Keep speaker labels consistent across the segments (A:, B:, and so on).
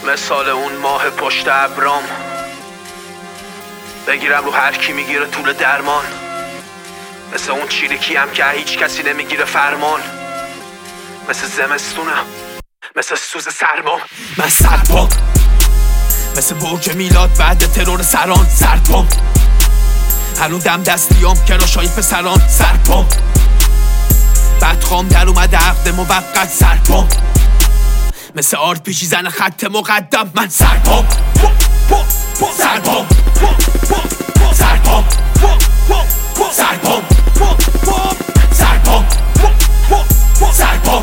A: مثال اون ماه پشت ابرام، بگیرم رو هر کی میگیره طول درمان، مثل اون چیرکی هم که هیچ کسی نمیگیره فرمان، مثل زمستونم، مثل سوز سرمام. من سرپام مثل برج میلاد بعد ترور سران، سرپام هنو دم دستیام کراشای پسران، سرپام بدخوام در اومده عقد موقت، سرپام مثل آرد پیشی زن خط مقدم. من سرپام سرپام سرپام سرپام سرپام سرپام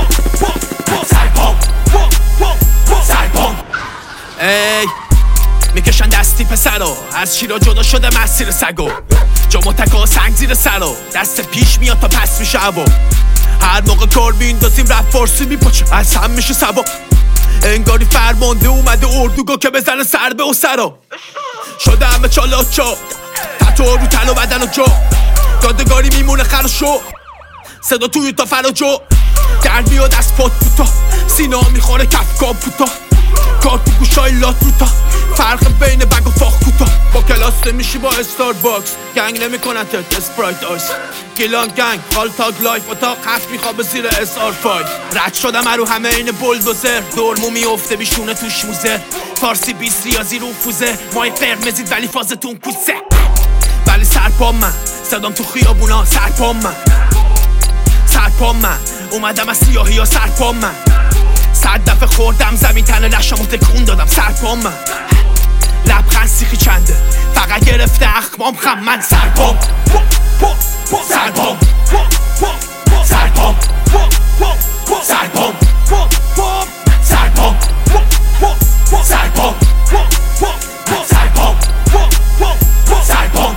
A: سرپام سرپام. ای میکشن دستی پسرو، از شیرا جدا شده مسیر سگو، جا متکا سنگ زیر سرو، دست پیش میاد تا پس میشه هوا، هر موقع کار میندازیم رپ فارسی میپاچه، از هم میشه سبا، انگاری فرمانده اومده اردوگاه که بزنه سر به و سرا، شده همه چالاچا تتو رو تن و بدن و جا، یادگاری میمونه خراشو، صدا توی تا فراجو، در بیاد از پات بوتا، سینا میخوره کف کابوتا، کار تو گوشای لات روتا، فرق بین بگ و فاخ کوتا، با کلاس نمیشی با استار باکس، گنگ نمیکنن تت اسپرایت آیس، گیلان گنگ حال تاگ لایف اتاق هفت میخوابه زیر SR 5، رد شدم رو همه این بولدوزر، دورمو میافته بیشونه توش موزه، فارسی 20 ریاضی رو فوزه، مای قرمزید ولی فازتون کوسه، ولی سرپام من صدام تو خیابونا، سرپام من سرپام من اومدم از سیاهی ها، سرپام من 100 دفعه خوردم زمین تنه لشمو تکون دادم، سرپام من لبخند سیخی چنده فقط گرفته اخمام خم. من سرپام سرپام سرپام سرپام سرپام سرپام سرپام سرپام.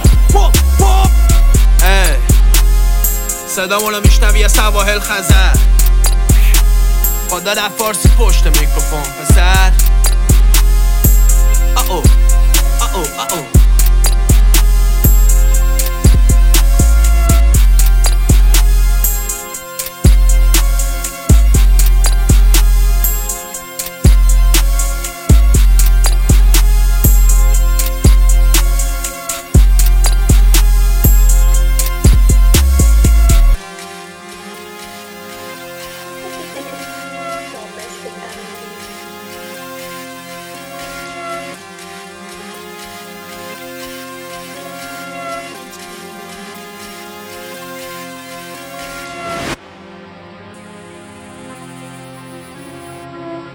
A: ای صدامونو میشنوی از سواحل خزر، خدا در فارسی پشت میکروفون پسر. آو آو آو